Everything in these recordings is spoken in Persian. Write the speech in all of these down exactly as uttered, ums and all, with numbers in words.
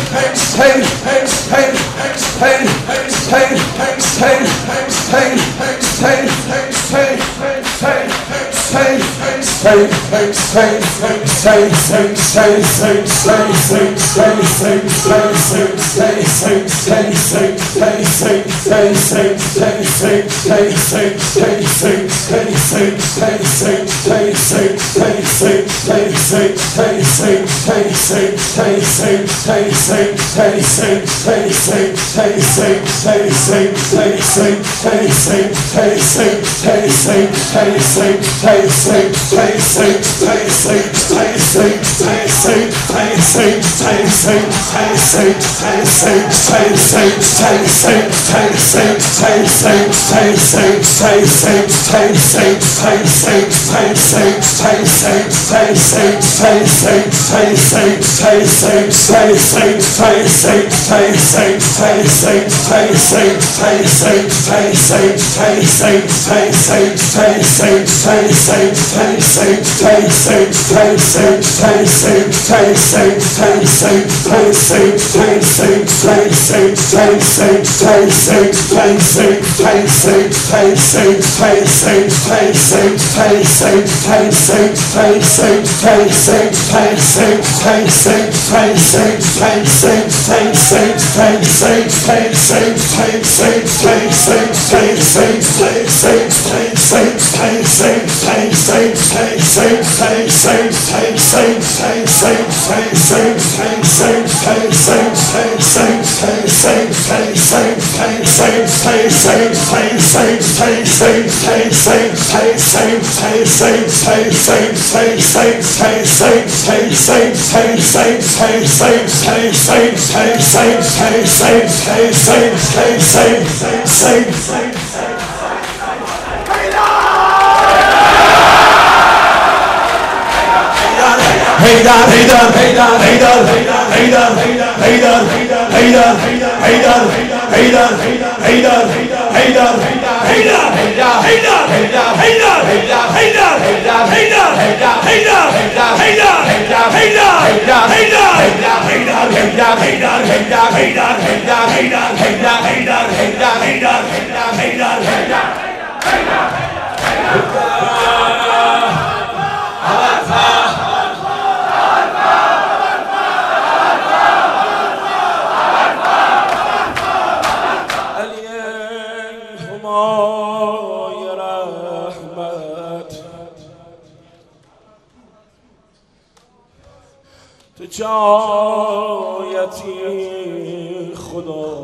جایتی خدا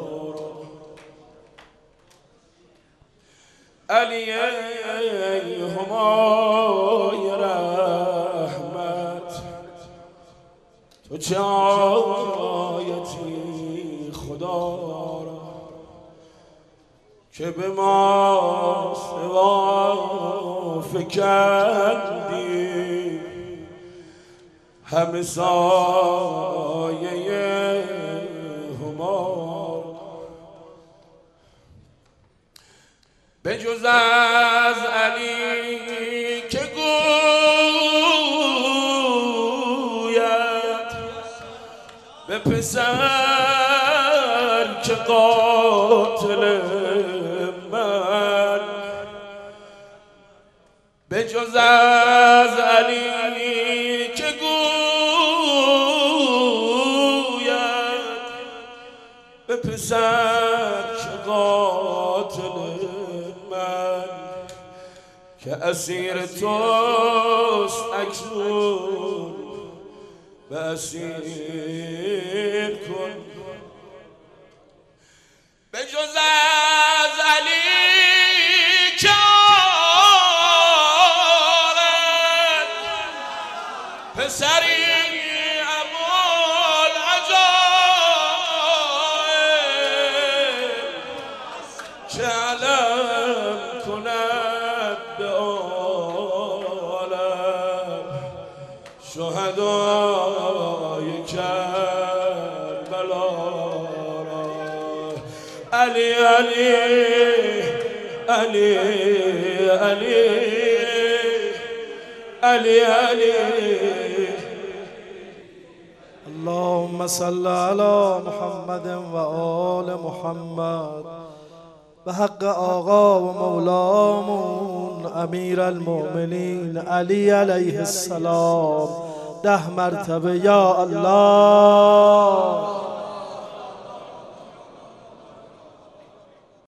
علی همای رحمت تو جایتی خدا که به ما سوا فکندی همه سایه همار به جز از علی که گوید به پسر که قاتل من به جز از علی که گوید به پسر که قاتل من که اسیر توست اکنون به اسیر کن به جز از علی که آرد پسری ابوالعجایب که علم کند به عالم شهدای کربلا را علی علی علی علی علی علی اللهم صل على محمد و آل محمد به حق آقا و مولامون امیر المؤمنین علی علیه السلام ده مرتبه یا الله.